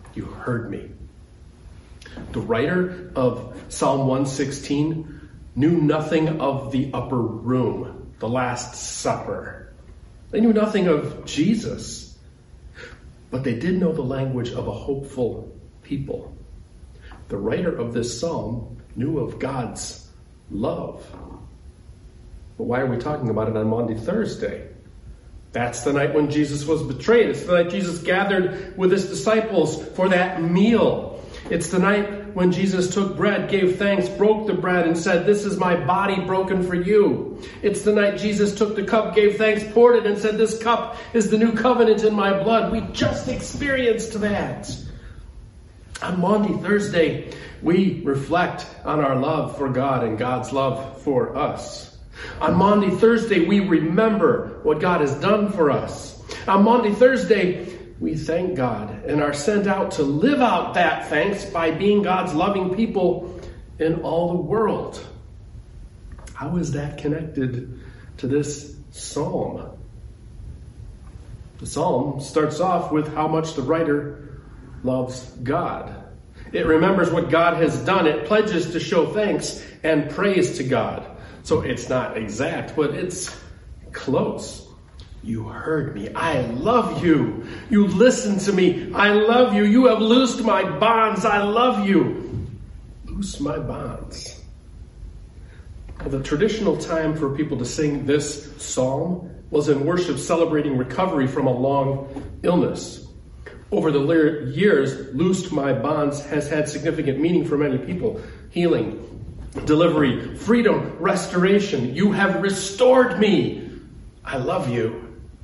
You heard me. The writer of Psalm 116 knew nothing of the upper room, the Last Supper. They knew nothing of Jesus, but they did know the language of a hopeful people. The writer of this psalm knew of God's love. But why are we talking about it on Maundy Thursday? That's the night when Jesus was betrayed. It's the night Jesus gathered with his disciples for that meal. It's the night when Jesus took bread, gave thanks, broke the bread, and said, "This is my body broken for you." It's the night Jesus took the cup, gave thanks, poured it, and said, "This cup is the new covenant in my blood." We just experienced that. On Maundy Thursday, we reflect on our love for God and God's love for us. On Maundy Thursday, we remember what God has done for us. On Maundy Thursday, we thank God and are sent out to live out that thanks by being God's loving people in all the world. How is that connected to this psalm? The psalm starts off with how much the writer loves God. It remembers what God has done. It pledges to show thanks and praise to God. So it's not exact, but it's close. You heard me. I love you. You listened to me. I love you. You have loosed my bonds. I love you. Loose my bonds. Well, the traditional time for people to sing this psalm was in worship celebrating recovery from a long illness. Over the years, loosed my bonds has had significant meaning for many people. Healing, delivery, freedom, restoration. You have restored me. I love you.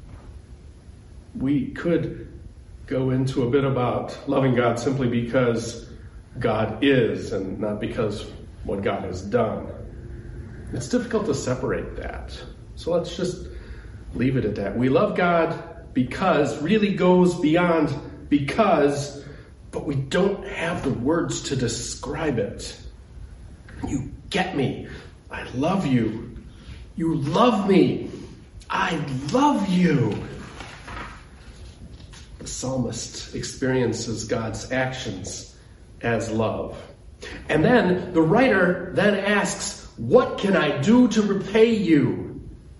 We could go into a bit about loving God simply because God is and not because what God has done. It's difficult to separate that. So let's just leave it at that. We love God because really goes beyond because, but we don't have the words to describe it. You get me. I love you. You love me. I love you. The psalmist experiences God's actions as love. And then the writer then asks, what can I do to repay you?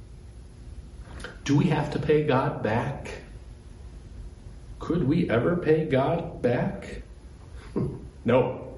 Do we have to pay God back? Could we ever pay God back? No.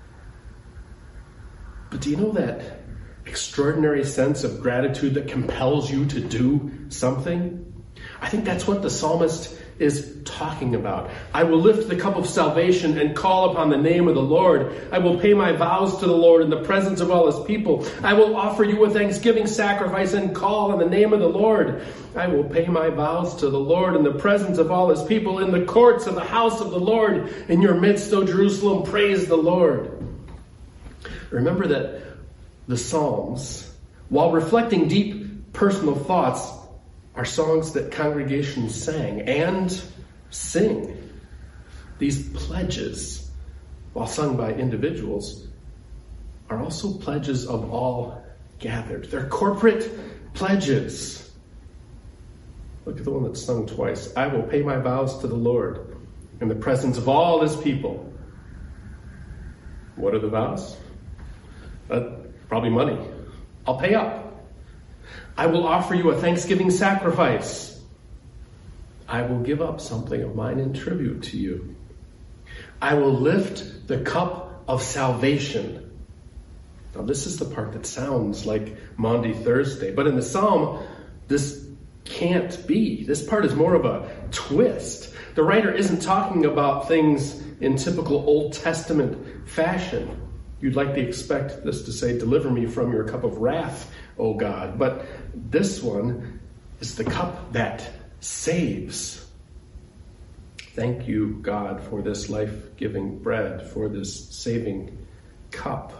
But do you know that extraordinary sense of gratitude that compels you to do something? I think that's what the psalmist is talking about. I will lift the cup of salvation and call upon the name of the Lord. I will pay my vows to the Lord in the presence of all his people. I will offer you a thanksgiving sacrifice and call on the name of the Lord. I will pay my vows to the Lord in the presence of all his people, in the courts of the house of the Lord. In your midst, O Jerusalem, praise the Lord. Remember that the Psalms, while reflecting deep personal thoughts, are songs that congregations sang and sing. These pledges, while sung by individuals, are also pledges of all gathered. They're corporate pledges. Look at the one that's sung twice. I will pay my vows to the Lord in the presence of all his people. What are the vows? Probably money. I'll pay up. I will offer you a thanksgiving sacrifice. I will give up something of mine in tribute to you. I will lift the cup of salvation. Now this is the part that sounds like Maundy Thursday, but in the Psalm, this can't be. This part is more of a twist. The writer isn't talking about things in typical Old Testament fashion. You'd likely expect this to say, deliver me from your cup of wrath, O God. But this one is the cup that saves. Thank you, God, for this life-giving bread, for this saving cup.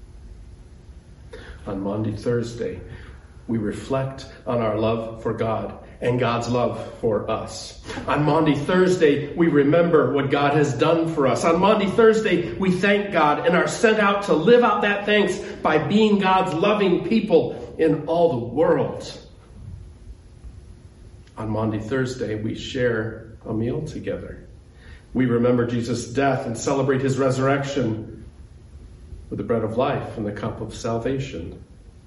On Maundy Thursday, we reflect on our love for God and God's love for us. On Maundy Thursday, we remember what God has done for us. On Maundy Thursday, we thank God and are sent out to live out that thanks by being God's loving people in all the world. On Maundy Thursday, we share a meal together. We remember Jesus' death and celebrate his resurrection with the bread of life and the cup of salvation.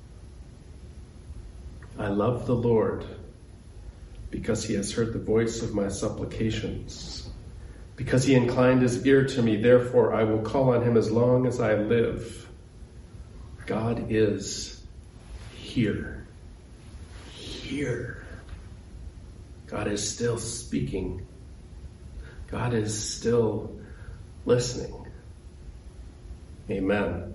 I love the Lord because he has heard the voice of my supplications. Because he inclined his ear to me, therefore I will call on him as long as I live. God is here. Here. God is still speaking. God is still listening. Amen.